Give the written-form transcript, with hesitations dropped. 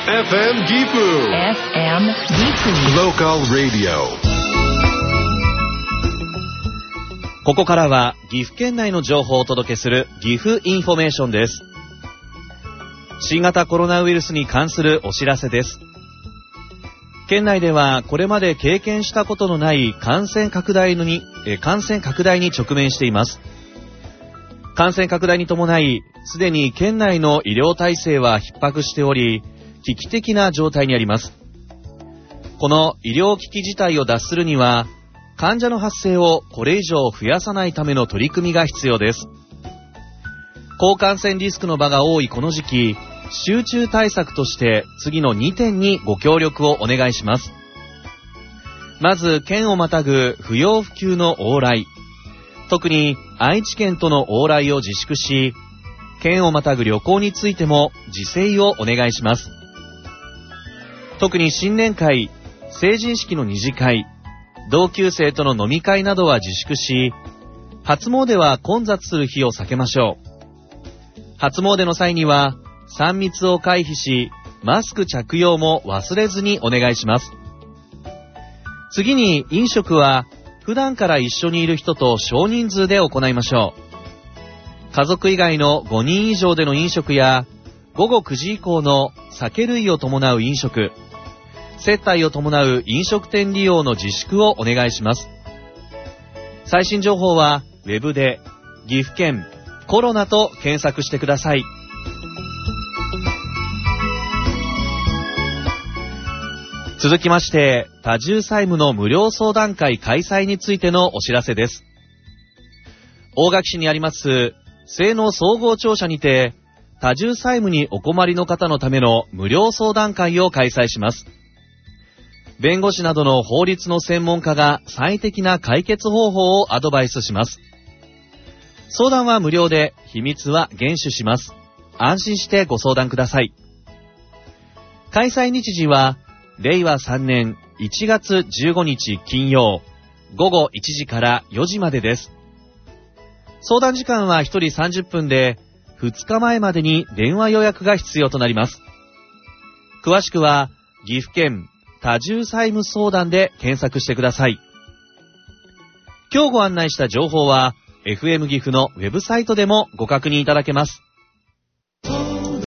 FM Gifu FM Gifu Local Radio。 ここからは岐阜県内の情報をお届けする岐阜インフォメーションです。新型コロナウイルスに関するお知らせです。県内ではこれまで経験したことのない感染拡大に直面しています。感染拡大に伴い、すでに県内の医療体制は逼迫しており、危機的な状態にあります。この医療危機事態を脱するには、患者の発生をこれ以上増やさないための取り組みが必要です。高感染リスクの場が多いこの時期、集中対策として次の2点にご協力をお願いします。まず、県をまたぐ不要不急の往来。特に愛知県との往来を自粛し、県をまたぐ旅行についても自制をお願いします。特に新年会、成人式の二次会、同級生との飲み会などは自粛し、初詣は混雑する日を避けましょう。初詣の際には3密を回避し、マスク着用も忘れずにお願いします。次に飲食は普段から一緒にいる人と少人数で行いましょう。家族以外の5人以上での飲食や午後9時以降の酒類を伴う飲食、接待を伴う飲食店利用の自粛をお願いします。最新情報はウェブで岐阜県コロナと検索してください。続きまして、多重債務の無料相談会開催についてのお知らせです。大垣市にあります西農総合庁舎にて、多重債務にお困りの方のための無料相談会を開催します。弁護士などの法律の専門家が最適な解決方法をアドバイスします。相談は無料で、秘密は厳守します。安心してご相談ください。開催日時は令和3年1月15日金曜午後1時から4時までです。相談時間は1人30分で、2日前までに電話予約が必要となります。詳しくは岐阜県多重債務相談で検索してください。今日ご案内した情報は FM 岐阜のウェブサイトでもご確認いただけます。